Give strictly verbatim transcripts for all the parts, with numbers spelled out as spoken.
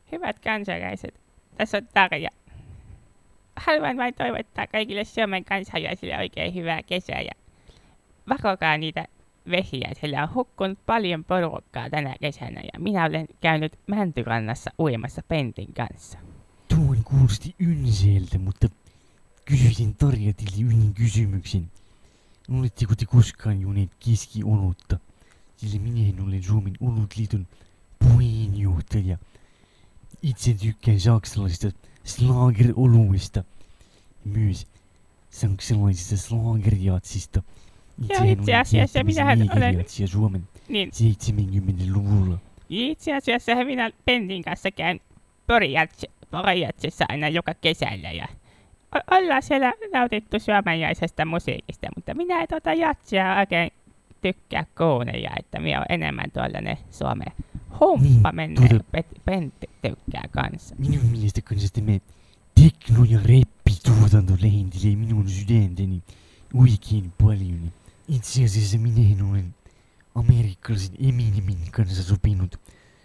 Hyvät kansalaiset, tässä on Tarja. Haluan vain toivottaa kaikille Suomen kansalaisille oikein hyvää kesää ja vakokaa niitä vesiä, sillä on hukkunut paljon porukkaa tänä kesänä ja minä olen käynyt Mäntyrannassa uimassa Pentin kanssa. Tuon kuulosti ynseeltä, mutta kysyisin Tarjatilta yhden kysymyksen. Oletteko te koskaan juoneet keskiolutta? Sillä minähän olen Suomen olutliiton puheenjohtaja. Itse tykkään saksalaisesta slager-oluesta. Myös saksalaisesta slagerjatsista. Joo, itse asiassa minähän olen Suomen niin, seitsemänkymmentäluvulla. itse asiassa minä Pentin kanssa käyn Porijatsissa aina joka kesällä ja o- ollaan siellä nautittu suomalaisesta musiikista, mutta minä en tuota jatsia oikein tykkää kuunnella, että minä olen enemmän tuollainen Suomen humppa Niin, menneen. tuota- Pet- Pentti tykkää kanssa. Minun mielestä kanssa tämä tekno- ja reppituotanto lähentelee minun sydäntäni oikein paljon. Itse asiassa minähän olen amerikkalaisen Eminemin kanssa sopinut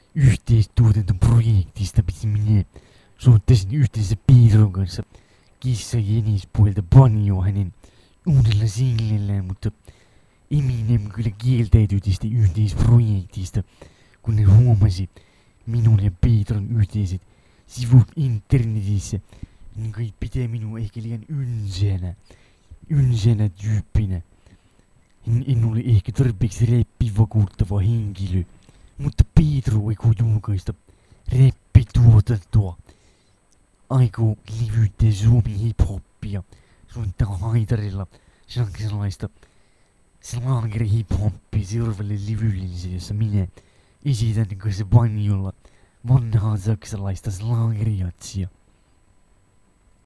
yhteistuotantoprojektista, missä minä soittaisin yhteensä Piiron kanssa Kissa Jenis-puolta banjoa hänen uudella singlellään, mutta Eminem kyllä kieltäytyi tästä yhteisprojektista, kun ne huomasi minun ja Piitron yhteiset sivut internetissä, niin kai pitää minua ehkä liian ynseänä, ynseänä tyyppinä. En, en ole ehkä tarpeeksi räppivakuuttava henkilö, mutta Pietro aikoo julkaista räppituotantoa. Aikoo levyttää Suomi hip-hoppia, soittaa haitarilla saksalaista slager hip-hoppia seuraavalle levyllensä, jossa minä esitän kanssa banjolla vanhaa saksalaista slagerjatsia.